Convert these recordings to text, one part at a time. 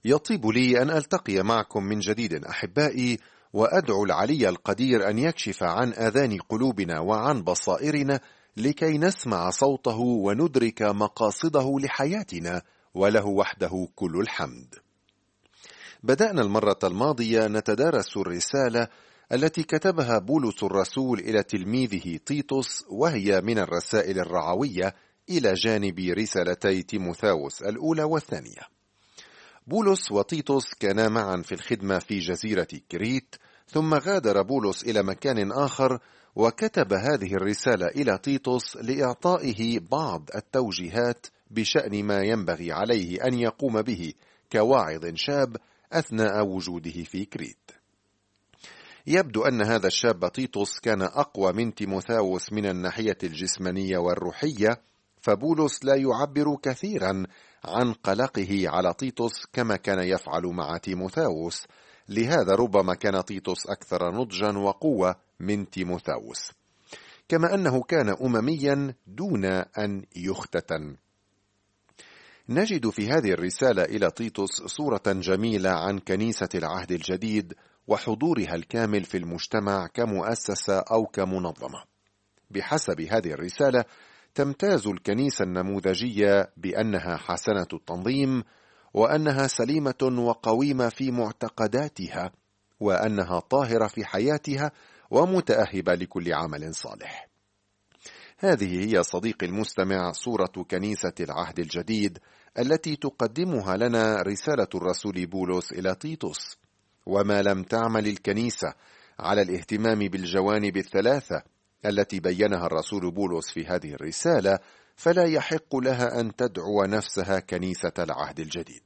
يطيب لي أن ألتقي معكم من جديد أحبائي، وأدعو العلي القدير أن يكشف عن آذان قلوبنا وعن بصائرنا لكي نسمع صوته وندرك مقاصده لحياتنا، وله وحده كل الحمد. بدأنا المرة الماضية نتدارس الرسالة التي كتبها بولس الرسول إلى تلميذه تيتوس، وهي من الرسائل الرعوية إلى جانب رسالتي تيموثاوس الأولى والثانية. بولس وتيتوس كانا معا في الخدمة في جزيرة كريت، ثم غادر بولس إلى مكان آخر وكتب هذه الرسالة إلى تيتوس لإعطائه بعض التوجيهات بشأن ما ينبغي عليه أن يقوم به كواعظ شاب أثناء وجوده في كريت. يبدو أن هذا الشاب تيتوس كان أقوى من تيموثاوس من الناحية الجسمانية والروحية، فبولس لا يعبر كثيرا عن قلقه على تيتوس كما كان يفعل مع تيموثاوس، لهذا ربما كان تيتوس أكثر نضجا وقوة من تيموثاوس، كما أنه كان أمميا دون أن يختتن. نجد في هذه الرسالة إلى تيتوس صورة جميلة عن كنيسة العهد الجديد وحضورها الكامل في المجتمع كمؤسسة أو كمنظمة. بحسب هذه الرسالة تمتاز الكنيسة النموذجية بأنها حسنة التنظيم، وأنها سليمة وقويمة في معتقداتها، وأنها طاهرة في حياتها ومتأهبة لكل عمل صالح. هذه هي صديقي المستمع صورة كنيسة العهد الجديد التي تقدمها لنا رسالة الرسول بولس إلى تيتوس. وما لم تعمل الكنيسة على الاهتمام بالجوانب الثلاثة التي بينها الرسول بولس في هذه الرسالة، فلا يحق لها أن تدعو نفسها كنيسة العهد الجديد.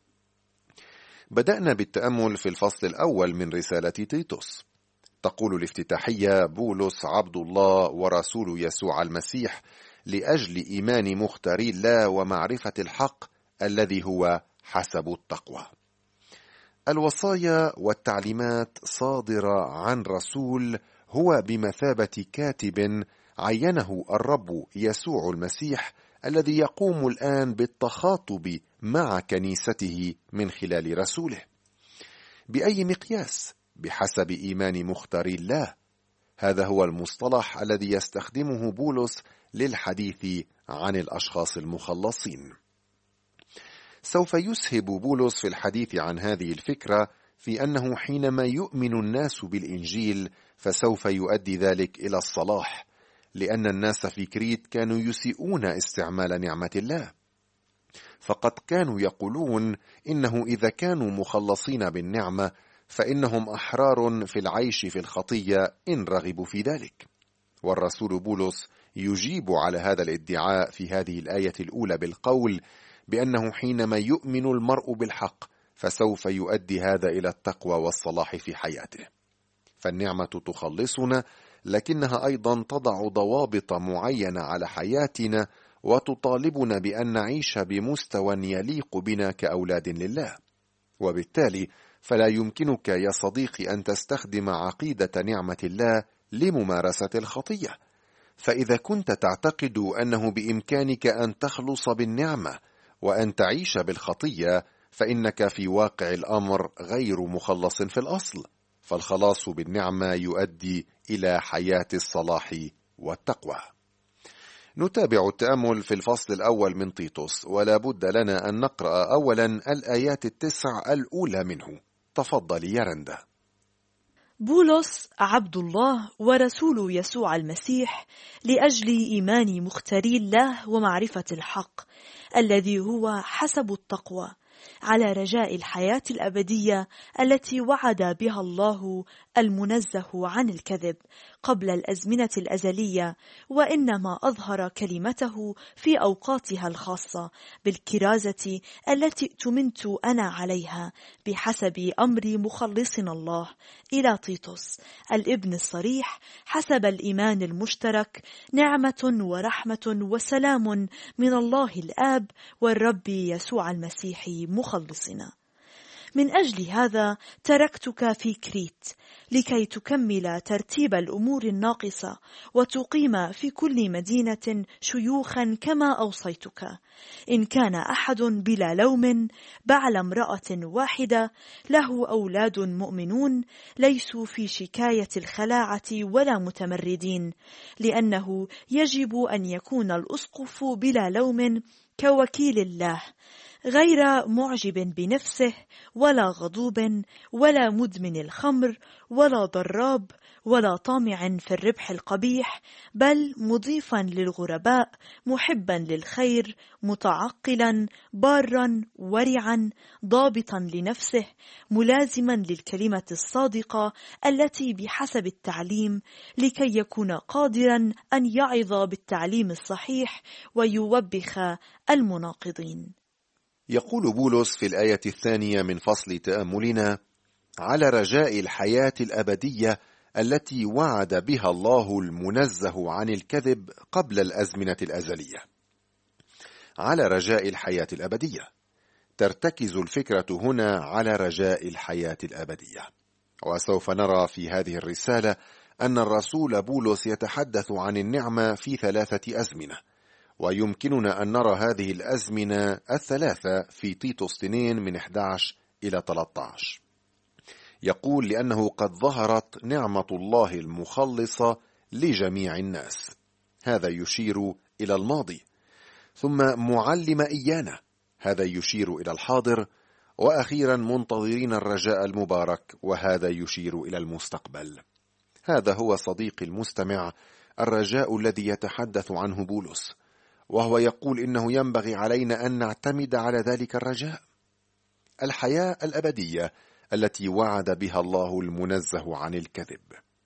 بدأنا بالتأمل في الفصل الأول من رسالة تيتوس. تقول الافتتاحية: بولس عبد الله ورسول يسوع المسيح لأجل إيمان مختاري الله ومعرفة الحق الذي هو حسب التقوى. الوصايا والتعليمات صادرة عن رسول هو بمثابة كاتب عينه الرب يسوع المسيح، الذي يقوم الآن بالتخاطب مع كنيسته من خلال رسوله. بأي مقياس؟ بحسب إيمان مختاري الله. هذا هو المصطلح الذي يستخدمه بولس للحديث عن الأشخاص المخلصين. سوف يسهب بولس في الحديث عن هذه الفكرة في أنه حينما يؤمن الناس بالإنجيل فسوف يؤدي ذلك إلى الصلاح، لأن الناس في كريت كانوا يسيئون استعمال نعمة الله، فقد كانوا يقولون إنه إذا كانوا مخلصين بالنعمة فإنهم أحرار في العيش في الخطية إن رغبوا في ذلك. والرسول بولس يجيب على هذا الادعاء في هذه الآية الأولى بالقول بأنه حينما يؤمن المرء بالحق فسوف يؤدي هذا إلى التقوى والصلاح في حياته. فالنعمة تخلصنا، لكنها أيضا تضع ضوابط معينة على حياتنا وتطالبنا بأن نعيش بمستوى يليق بنا كأولاد لله. وبالتالي فلا يمكنك يا صديقي أن تستخدم عقيدة نعمة الله لممارسة الخطية. فإذا كنت تعتقد أنه بإمكانك أن تخلص بالنعمة وأن تعيش بالخطية، فإنك في واقع الأمر غير مخلص في الأصل، فالخلاص بالنعمة يؤدي إلى حياة الصلاح والتقوى. نتابع التأمل في الفصل الأول من تيتوس، ولا بد لنا أن نقرأ أولا الآيات 9 الأولى منه. تفضل يا رندا. بولس عبد الله ورسول يسوع المسيح لأجل إيمان مختاري الله ومعرفة الحق الذي هو حسب التقوى، على رجاء الحياة الأبدية التي وعد بها الله المنزه عن الكذب قبل الأزمنة الأزلية، وإنما أظهر كلمته في أوقاتها الخاصة بالكرازة التي اؤتمنت أنا عليها بحسب أمر مخلصنا الله إلى تيتوس الابن الصريح حسب الإيمان المشترك، نعمة ورحمة وسلام من الله الآب والرب يسوع المسيح مخلصنا. من أجل هذا تركتك في كريت لكي تكمل ترتيب الأمور الناقصة وتقيم في كل مدينة شيوخا كما أوصيتك. إن كان أحد بلا لوم بعل امرأة واحدة له أولاد مؤمنون ليسوا في شكاية الخلاعة ولا متمردين، لأنه يجب أن يكون الأسقف بلا لوم كوكيل الله، غير معجب بنفسه ولا غضوب ولا مدمن الخمر ولا ضراب ولا طامع في الربح القبيح، بل مضيفا للغرباء، محبا للخير، متعقلا، بارا، ورعا، ضابطا لنفسه، ملازما للكلمة الصادقة التي بحسب التعليم، لكي يكون قادرا أن يعظ بالتعليم الصحيح ويوبخ المناقضين. يقول بولس في الآية 2 من فصل تأملنا: على رجاء الحياة الأبدية التي وعد بها الله المنزه عن الكذب قبل الأزمنة الأزلية. على رجاء الحياة الأبدية، ترتكز الفكرة هنا على رجاء الحياة الأبدية. وسوف نرى في هذه الرسالة أن الرسول بولس يتحدث عن النعمة في 3 أزمنة، ويمكننا أن نرى هذه الأزمنة الثلاثة في تيتوس 2 من 11 إلى 13. يقول: لأنه قد ظهرت نعمة الله المخلصة لجميع الناس. هذا يشير إلى الماضي. ثم معلم إيانا، هذا يشير إلى الحاضر. وأخيرا منتظرين الرجاء المبارك، وهذا يشير إلى المستقبل. هذا هو صديقي المستمع الرجاء الذي يتحدث عنه بولس، وهو يقول إنه ينبغي علينا أن نعتمد على ذلك الرجاء، الحياة الأبدية التي وعد بها الله المنزه عن الكذب.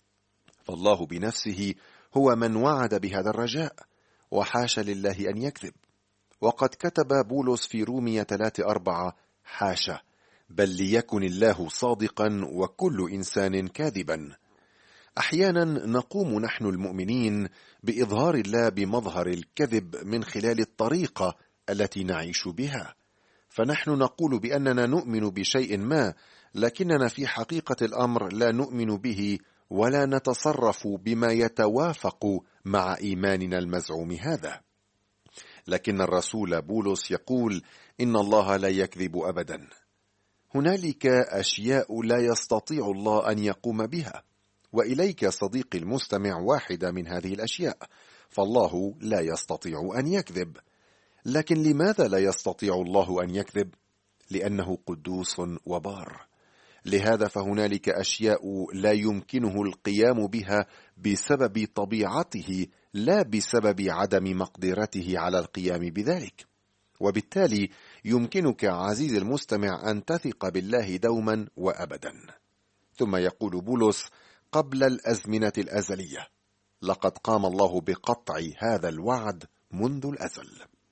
فالله بنفسه هو من وعد بهذا الرجاء، وحاش لله أن يكذب. وقد كتب بولس في رومية 3:4: حاشا، بل ليكن الله صادقا وكل إنسان كاذبا. أحيانا نقوم نحن المؤمنين بإظهار الله بمظهر الكذب من خلال الطريقة التي نعيش بها. فنحن نقول بأننا نؤمن بشيء ما، لكننا في حقيقة الأمر لا نؤمن به ولا نتصرف بما يتوافق مع إيماننا المزعوم هذا. لكن الرسول بولس يقول إن الله لا يكذب أبدا. هنالك أشياء لا يستطيع الله أن يقوم بها، وإليك صديقي المستمع واحدة من هذه الأشياء، فالله لا يستطيع أن يكذب. لكن لماذا لا يستطيع الله أن يكذب؟ لأنه قدوس وبار. لهذا فهنالك أشياء لا يمكنه القيام بها بسبب طبيعته، لا بسبب عدم مقدرته على القيام بذلك. وبالتالي يمكنك عزيزي المستمع أن تثق بالله دوما وأبدا. ثم يقول بولس: قبل الأزمنة الأزلية، لقد قام الله بقطع هذا الوعد منذ الأزل.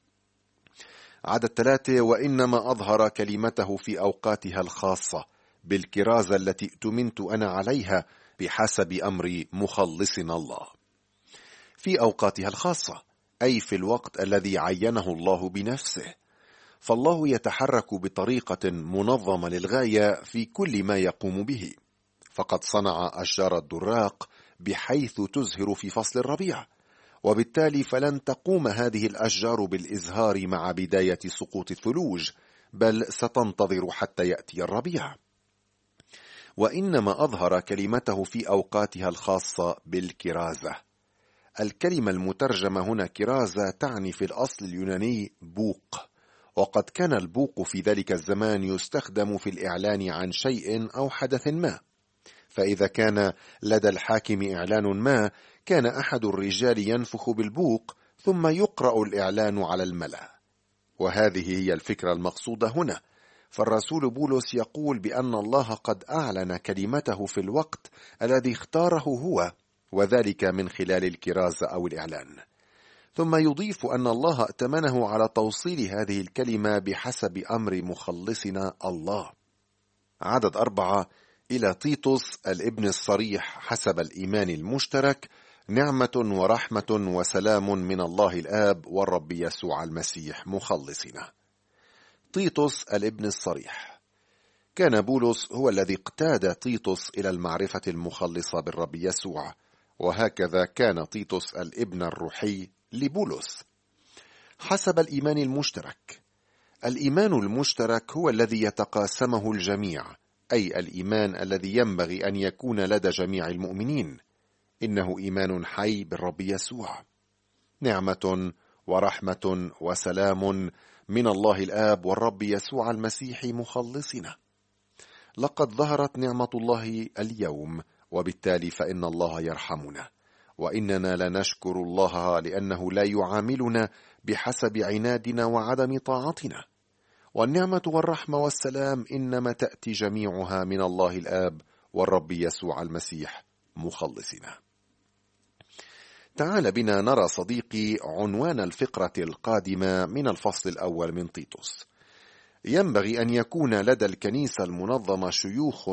عدد 3: وإنما أظهر كلمته في أوقاتها الخاصة بالكرازة التي اؤتمنت أنا عليها بحسب أمر مخلصنا الله. في أوقاتها الخاصة، أي في الوقت الذي عينه الله بنفسه. فالله يتحرك بطريقة منظمة للغاية في كل ما يقوم به. فقد صنع أشجار الدراق بحيث تزهر في فصل الربيع، وبالتالي فلن تقوم هذه الأشجار بالإزهار مع بداية سقوط الثلوج، بل ستنتظر حتى يأتي الربيع. وإنما أظهر كلمته في أوقاتها الخاصة بالكرازة. الكلمة المترجمة هنا كرازة تعني في الأصل اليوناني بوق، وقد كان البوق في ذلك الزمان يستخدم في الإعلان عن شيء أو حدث ما. فإذا كان لدى الحاكم إعلان ما، كان أحد الرجال ينفخ بالبوق ثم يقرأ الإعلان على الملأ. وهذه هي الفكرة المقصودة هنا. فالرسول بولس يقول بأن الله قد أعلن كلمته في الوقت الذي اختاره هو، وذلك من خلال الكرازة أو الإعلان. ثم يضيف أن الله ائتمنه على توصيل هذه الكلمة بحسب أمر مخلصنا الله. عدد 4: إلى تيتوس الابن الصريح حسب الإيمان المشترك، نعمة ورحمة وسلام من الله الآب والرب يسوع المسيح مخلصنا. تيتوس الابن الصريح، كان بولس هو الذي اقتاد تيتوس إلى المعرفة المخلصة بالرب يسوع، وهكذا كان تيتوس الابن الروحي لبولس حسب الإيمان المشترك. الإيمان المشترك هو الذي يتقاسمه الجميع، أي الإيمان الذي ينبغي أن يكون لدى جميع المؤمنين. إنه إيمان حي بالرب يسوع. نعمة ورحمة وسلام من الله الآب والرب يسوع المسيح مخلصنا. لقد ظهرت نعمة الله اليوم، وبالتالي فإن الله يرحمنا، وإننا لنشكر الله لأنه لا يعاملنا بحسب عنادنا وعدم طاعتنا. والنعمة والرحمة والسلام إنما تأتي جميعها من الله الآب والرب يسوع المسيح مخلصنا. تعال بنا نرى صديقي عنوان الفقرة القادمة من الفصل الأول من تيتوس. ينبغي أن يكون لدى الكنيسة المنظمة شيوخ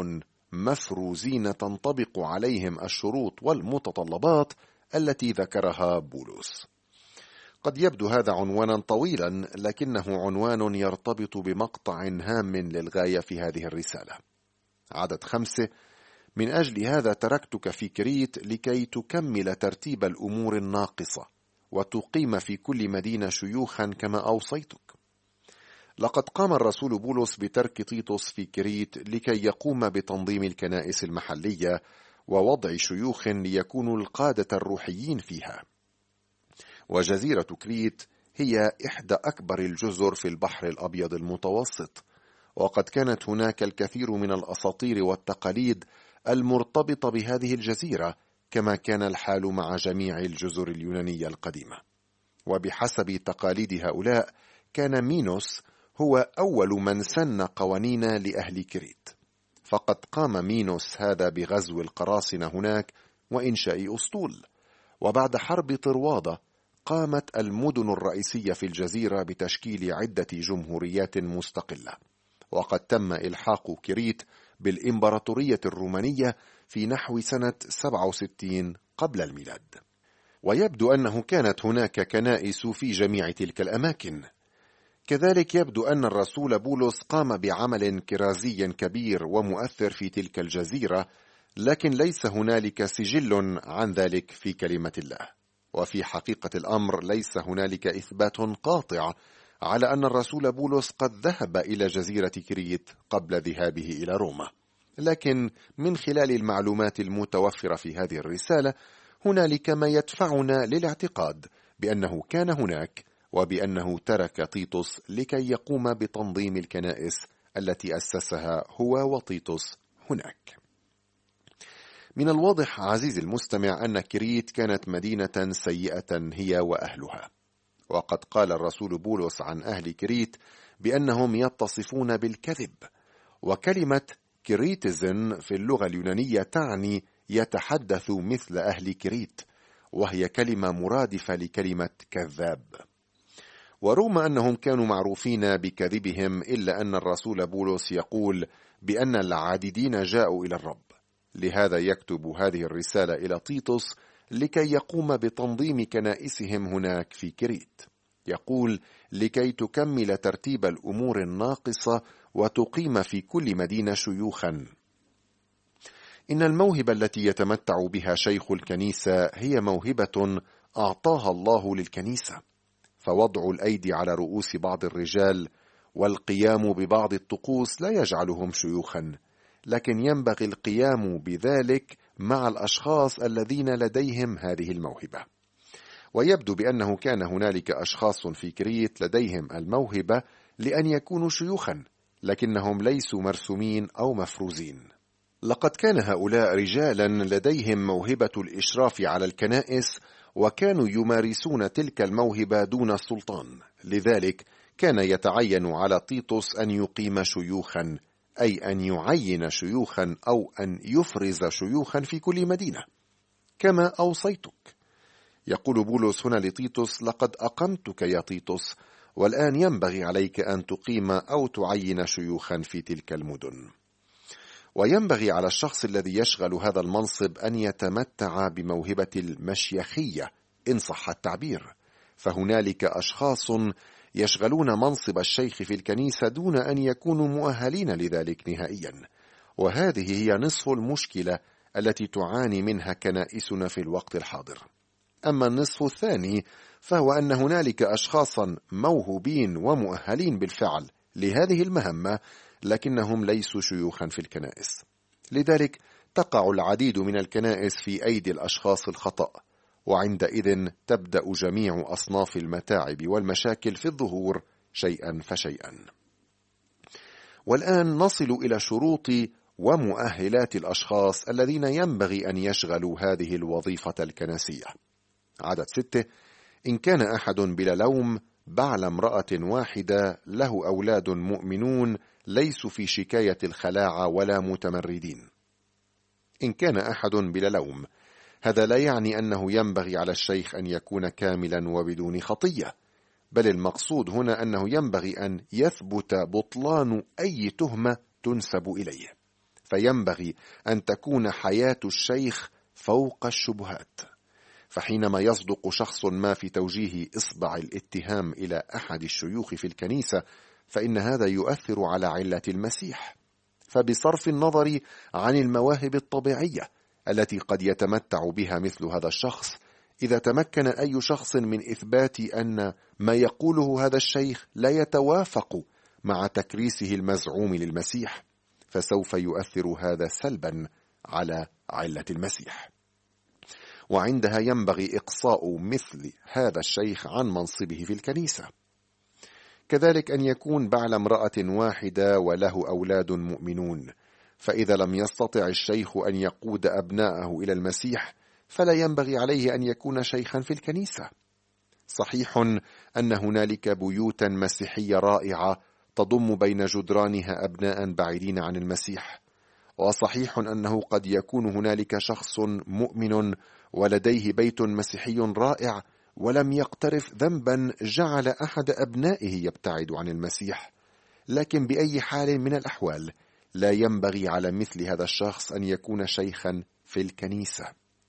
مفروزين تنطبق عليهم الشروط والمتطلبات التي ذكرها بولس. قد يبدو هذا عنوانا طويلا، لكنه عنوان يرتبط بمقطع هام للغاية في هذه الرسالة. عدد 5: من أجل هذا تركتك في كريت لكي تكمل ترتيب الأمور الناقصة وتقيم في كل مدينة شيوخا كما أوصيتك. لقد قام الرسول بولس بترك تيتوس في كريت لكي يقوم بتنظيم الكنائس المحلية ووضع شيوخ ليكونوا القادة الروحيين فيها. وجزيرة كريت هي إحدى أكبر الجزر في البحر الأبيض المتوسط، وقد كانت هناك الكثير من الأساطير والتقاليد المرتبطة بهذه الجزيرة، كما كان الحال مع جميع الجزر اليونانية القديمة. وبحسب تقاليد هؤلاء كان مينوس هو أول من سن قوانين لأهل كريت، فقد قام مينوس هذا بغزو القراصنة هناك وإنشاء أسطول. وبعد حرب طروادة قامت المدن الرئيسية في الجزيرة بتشكيل عدة جمهوريات مستقلة، وقد تم إلحاق كريت بالإمبراطورية الرومانية في نحو سنة 67 قبل الميلاد. ويبدو أنه كانت هناك كنائس في جميع تلك الأماكن. كذلك يبدو أن الرسول بولس قام بعمل كرازي كبير ومؤثر في تلك الجزيرة، لكن ليس هنالك سجل عن ذلك في كلمة الله. وفي حقيقة الأمر ليس هنالك إثبات قاطع على أن الرسول بولس قد ذهب إلى جزيرة كريت قبل ذهابه إلى روما، لكن من خلال المعلومات المتوفرة في هذه الرسالة هنالك ما يدفعنا للاعتقاد بأنه كان هناك، وبأنه ترك تيتوس لكي يقوم بتنظيم الكنائس التي أسسها هو وتيتوس هناك. من الواضح عزيزي المستمع أن كريت كانت مدينة سيئة هي وأهلها، وقد قال الرسول بولس عن أهل كريت بأنهم يتصفون بالكذب. وكلمة كريتزن في اللغة اليونانية تعني يتحدث مثل أهل كريت، وهي كلمة مرادفة لكلمة كذاب. ورغم أنهم كانوا معروفين بكذبهم، إلا أن الرسول بولس يقول بأن العاددين جاءوا إلى الرب. لهذا يكتب هذه الرسالة إلى تيتوس لكي يقوم بتنظيم كنائسهم هناك في كريت. يقول لكي تكمل ترتيب الأمور الناقصة وتقيم في كل مدينة شيوخا. إن الموهبة التي يتمتع بها شيخ الكنيسة هي موهبة أعطاها الله للكنيسة، فوضع الأيدي على رؤوس بعض الرجال والقيام ببعض الطقوس لا يجعلهم شيوخا، لكن ينبغي القيام بذلك مع الأشخاص الذين لديهم هذه الموهبة. ويبدو بأنه كان هنالك أشخاص في كريت لديهم الموهبة لأن يكونوا شيوخا، لكنهم ليسوا مرسومين أو مفروزين. لقد كان هؤلاء رجالا لديهم موهبة الإشراف على الكنائس، وكانوا يمارسون تلك الموهبة دون السلطان. لذلك كان يتعين على تيتوس أن يقيم شيوخا، أي أن يعين شيوخا أو أن يفرز شيوخا في كل مدينة كما أوصيتك. يقول بولس هنا لتيتوس: لقد أقمتك يا تيتوس، والآن ينبغي عليك أن تقيم أو تعين شيوخا في تلك المدن. وينبغي على الشخص الذي يشغل هذا المنصب أن يتمتع بموهبة المشيخية إن صح التعبير، فهنالك أشخاص يشغلون منصب الشيخ في الكنيسة دون أن يكونوا مؤهلين لذلك نهائيا، وهذه هي نصف المشكلة التي تعاني منها كنائسنا في الوقت الحاضر. أما النصف الثاني فهو أن هنالك أشخاصا موهوبين ومؤهلين بالفعل لهذه المهمة، لكنهم ليسوا شيوخا في الكنائس. لذلك تقع العديد من الكنائس في أيدي الأشخاص الخطأ، وعندئذ تبدأ جميع أصناف المتاعب والمشاكل في الظهور شيئا فشيئا. والآن نصل إلى شروط ومؤهلات الأشخاص الذين ينبغي أن يشغلوا هذه الوظيفة الكنسية. عدد 6: إن كان أحد بلا لوم بعل امرأة واحدة له أولاد مؤمنون ليسوا في شكاية الخلاعة ولا متمردين. إن كان أحد بلا لوم، هذا لا يعني أنه ينبغي على الشيخ أن يكون كاملا وبدون خطية، بل المقصود هنا أنه ينبغي أن يثبت بطلان أي تهمة تنسب إليه، فينبغي أن تكون حياة الشيخ فوق الشبهات. فحينما يصدق شخص ما في توجيه إصبع الاتهام إلى أحد الشيوخ في الكنيسة، فإن هذا يؤثر على علة المسيح. فبصرف النظر عن المواهب الطبيعية التي قد يتمتع بها مثل هذا الشخص، إذا تمكن أي شخص من إثبات أن ما يقوله هذا الشيخ لا يتوافق مع تكريسه المزعوم للمسيح، فسوف يؤثر هذا سلبا على علة المسيح، وعندها ينبغي إقصاء مثل هذا الشيخ عن منصبه في الكنيسة. كذلك أن يكون بعل امرأة واحدة وله أولاد مؤمنون، فإذا لم يستطع الشيخ أن يقود أبناءه إلى المسيح فلا ينبغي عليه أن يكون شيخا في الكنيسة. صحيح أن هنالك بيوتا مسيحية رائعة تضم بين جدرانها أبناء بعيدين عن المسيح، وصحيح أنه قد يكون هنالك شخص مؤمن ولديه بيت مسيحي رائع ولم يقترف ذنبا جعل أحد أبنائه يبتعد عن المسيح، لكن بأي حال من الأحوال لا ينبغي على مثل هذا الشخص أن يكون شيخا في الكنيسة.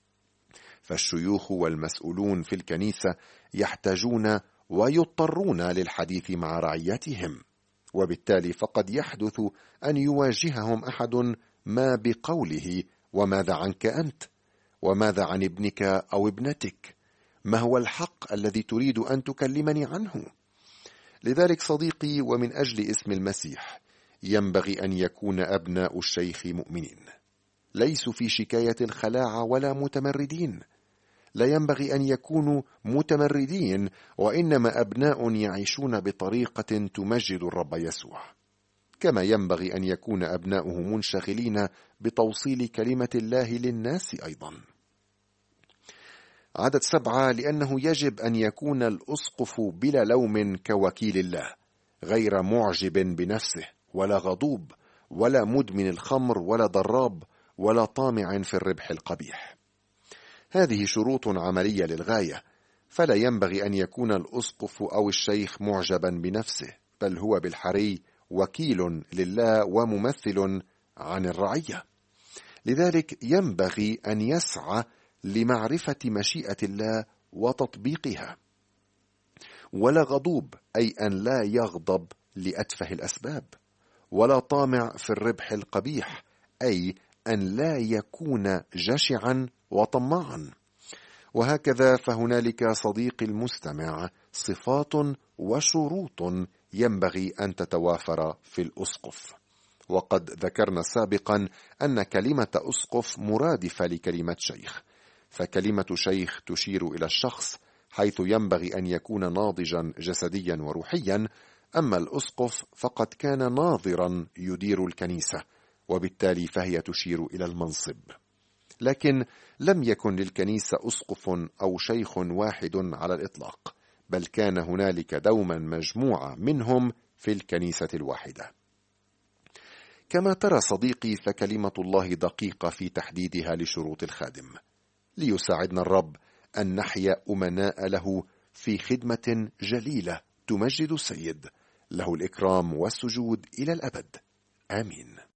فالشيوخ والمسؤولون في الكنيسة يحتاجون ويضطرون للحديث مع رعيتهم، وبالتالي فقد يحدث أن يواجههم أحد ما بقوله: وماذا عنك أنت؟ وماذا عن ابنك أو ابنتك؟ ما هو الحق الذي تريد أن تكلمني عنه؟ لذلك صديقي، ومن أجل اسم المسيح، ينبغي أن يكون أبناء الشيخ مؤمنين، ليسوا في شكاية الخلاعة ولا متمردين. لا ينبغي أن يكونوا متمردين، وإنما أبناء يعيشون بطريقة تمجد الرب يسوع، كما ينبغي أن يكون أبناؤه منشغلين بتوصيل كلمة الله للناس أيضا. عدد 7: لأنه يجب أن يكون الأسقف بلا لوم كوكيل الله، غير معجب بنفسه ولا غضوب ولا مدمن الخمر ولا ضراب ولا طامع في الربح القبيح. هذه شروط عملية للغاية، فلا ينبغي أن يكون الأسقف أو الشيخ معجبا بنفسه، بل هو بالحري وكيل لله وممثل عن الرعية. لذلك ينبغي أن يسعى لمعرفة مشيئة الله وتطبيقها. ولا غضوب، أي أن لا يغضب لأتفه الأسباب، ولا طامع في الربح القبيح، أي أن لا يكون جشعا وطماعا. وهكذا فهنالك صديقي المستمع صفات وشروط ينبغي أن تتوافر في الأسقف. وقد ذكرنا سابقا أن كلمة أسقف مرادفة لكلمة شيخ، فكلمة شيخ تشير إلى الشخص حيث ينبغي أن يكون ناضجا جسديا وروحيا، أما الأسقف فقد كان ناظرا يدير الكنيسة، وبالتالي فهي تشير إلى المنصب. لكن لم يكن للكنيسة أسقف أو شيخ واحد على الإطلاق، بل كان هنالك دوما مجموعة منهم في الكنيسة الواحدة. كما ترى صديقي، فكلمة الله دقيقة في تحديدها لشروط الخادم، ليساعدنا الرب أن نحيا أمناء له في خدمة جليلة تمجد السيد، له الإكرام والسجود إلى الأبد. آمين.